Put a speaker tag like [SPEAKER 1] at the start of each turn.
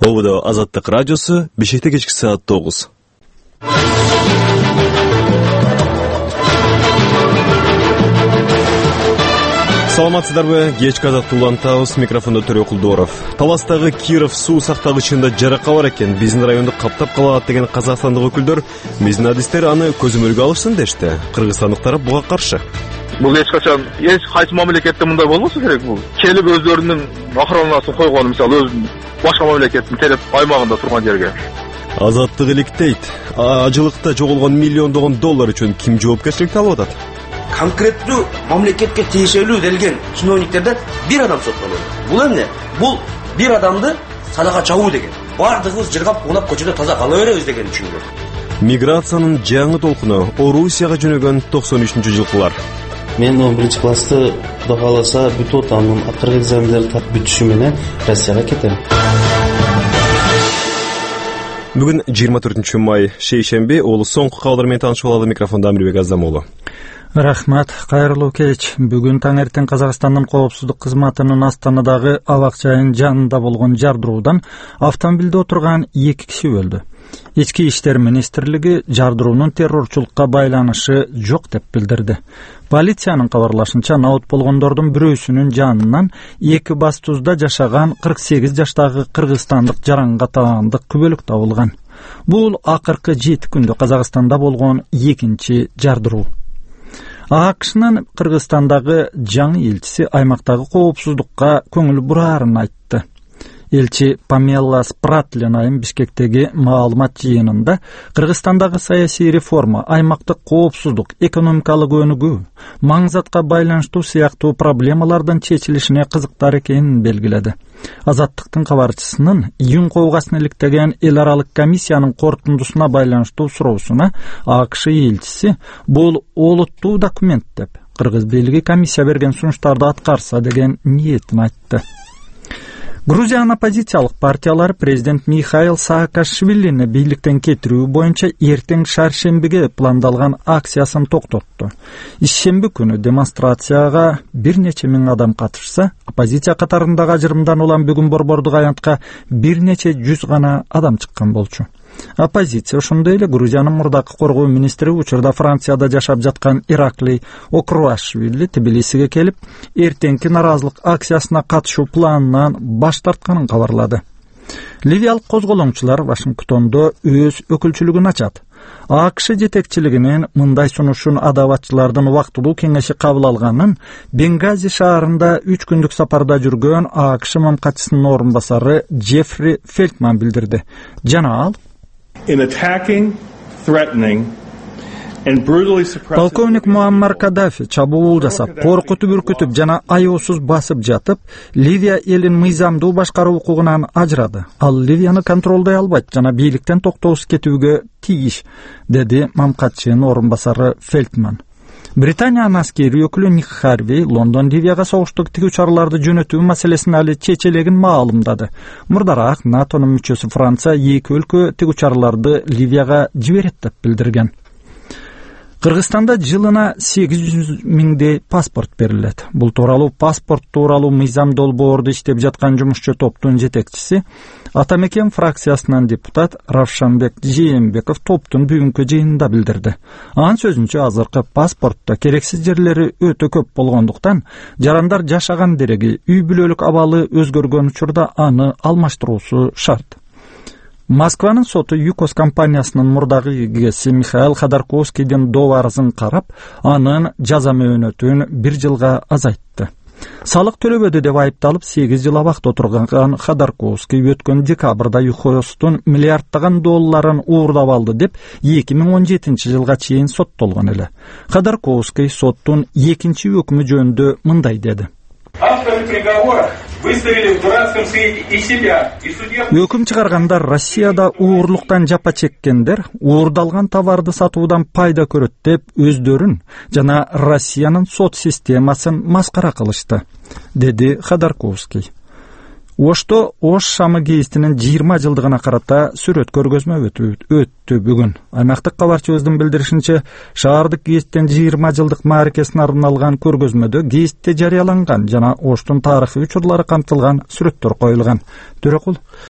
[SPEAKER 1] Ободо Азаттык радиосу, Бишкекте кечки саат 9. Саламатсыздарбы, кечки Азаттык улантабыз, микрофондо Төрө Кулдоров. Таластагы Киров суу сактагычында жаракка бар экен, биздин районду каптап калат деген казакстандык өкүлдөр биздин адистер аны көзөмөлгө алышсын дешти. Кыргызстандыктар буга каршы.
[SPEAKER 2] Бул эч кайсы мамлекетте мындай болбосо керек. Бул келип өздөрүнүн охранасын койгон, мисалы өзүнүн башка мамлекеттин тереп аймагында турган жерге.
[SPEAKER 1] Азаттык иликтейт. Ажылыкта жоголгон миллиондогон доллар үчүн ким жоопкерчиликти алып атат?
[SPEAKER 3] Конкреттүү мамлекетке тиешелүү делген чиновниктерден бир адам соттолду. Бул эмне? Бул бир адамды садака чабуу деген. Бардыгыбыз жыргап, унап көчөдө таза кала беребиз деген түшүнгөн.
[SPEAKER 1] Миграциянын жаңы толкуну Орусияга жөнөгөн 93-жылкылар.
[SPEAKER 4] Мен 11 класты Кудай кааласа бүтүп атамын. Акыркы экзамендерди тап бүтүшү менен Россияга кетем.
[SPEAKER 1] Бүгүн 24 май шейшемби, ол соңку кабарлар менен таанышып алалы. Микрофонда Амирбек Аздамуулу.
[SPEAKER 5] Рахмат, кайрылуу кеч. Бүгүн таңертең Казакстандын коопсуздук кызматынын Астанадагы абак-жайын жанында болгон жардыруудан автомобилде отурган 2 киши өлдү. Ички иштер министрлиги жардыруунун террорчулукка байланышы жок деп билдирди. Полициянын кабарлашынча, наут болгондордун бирөөсүнүн жанынан 2 Бастузда жашаган 48 жаштагы кыргызстандык жаранга таандык күбөлүк табылган. Бул акыркы 7 күндө Казакстанда болгон 2-чи жардыруу. АКШнын Кыргызстандагы жаңы элчиси аймактагы коопсуздукка көңүл бурарын айтты. Элчи Памела Спратлин айым Бишкектеги маалымат жыйынында Кыргызстандагы саясий реформа, аймактык коопсуздук, экономикалык өнүгүү, маңзатка байланыштуу сыяктуу проблемалардын чечилишине кызыктар экенин белгиледи. Азаттыктын кабарчысынын июнь коогасын иликтеген эл аралык комиссиянын корутундусуна байланыштуу суроосуна АКШ элчиси бул олуттуу документ деп, кыргыз бийлиги комиссия берген сунуштарды аткарса деген ниетин айтты. Грузиянын оппозициялык партиялары президент Михаил Саакашвилини бийликтен кетирүү боюнча эртең шаршембиге пландалган акциясын токтотту. Ишемби күнү демонстрацияга бир нече миң адам катышса, оппозиция катарындагы ажырымдан улам бүгүн борбордук аянтка бир нече 100 гана адам чыккан болчу. Оппозиция ошондой эле Грузиянын мурдакы коргоо министри учурда Францияда жашап жаткан Ираклий Окруашвили Тбилисиге келип, эртеңки наразылык акциясына катышуу планынан баш тартканын кабарлады. Ливиялык козголоңчулар Вашингтондо өз өкүлчүлүгүн ачат. АКШ жетекчилигинин мындай сунушун адабатчылардын убактылуу кеңеши кабыл алганын Бенгази шаарында 3 күндүк сапарда жүргөн АКШ мамкатчысынын орун басары Джеффри Фелтман билдирди. Жана ал полковник Муаммар Каддафи чабуул жасап, коркутуп үркүтүп жана аяосуз басып жатып, Ливия элин мыйзамдуу башкаруу укугунан ажырады. Ал Ливияны контролдой албайт жана бийликтен токтоосуз кетүүгө тийиш, деди мамкатчынын орун басары Фелтман. Британиянын аскери өкүлү Ник Харви Лондон Ливияга согуштук тигүү чараларды жөнөтүү маселесин али чечелегин маалымдады. Мурдараак НАТОнун мүчөсү Франция 2 өлкө тигүү чараларды Ливияга жиберет деп билдирген. Кыргызстанда жылына 800 миңдей паспорт берилет. Бул тууралуу паспорт тууралуу мыйзам долбоорду иштеп жаткан жумушчу топтун жетекчиси, Атамекен фракциясынан депутат Равшанбек Жээнбеков топтун бүгүнкү жыйынында билдирди. Анын сөзүнчө, азыркы паспортто керексиз жерлери өтө көп болгондуктан, жарандар жашаган дереги, үй бүлөлүк абалы өзгөргөн учурда аны алмаштыруусу шарт. Москванын соту ЮКОС компаниясынын мурдагы эгеси Михаил Ходорковскийдин добарызын карап, анын жаза мөөнөтүн 1 жылга азайтты. Салык төлөбөдү деп айыпталып 8 жыл абакта отурган Ходорковский өткөн декабрда ЮКОСтун миллиарддаган долларын уурдап алды деп 2017 жылга чейин соттолгон эле. Ходорковский соттун 2-чи өкүмү жөнүндө мындай деди.
[SPEAKER 6] Авторы приговора выставили в дурацком свете и себя, и судебных...
[SPEAKER 5] Өкүм чыгаргандар Россияда уурлуктан жапа чеккендер уурдалган товарды сатуудан пайда көрөт деп өздөрүн жана Россиянын сот системасын маскара кылышты, деди Ходорковский. Ошто Ош шамы гейстинин 20 жылдыгына карата сүрөт көргөзмө өттү бүгүн. Аймактык кабарчыбыздын билдиришинче, шаардык гейсттен 20 жылдык мааракесине арналган көргөзмөдө гейстте жарыяланган жана Оштун тарыхый учурлары камтылган сүрөттөр коюлган. Төрөкул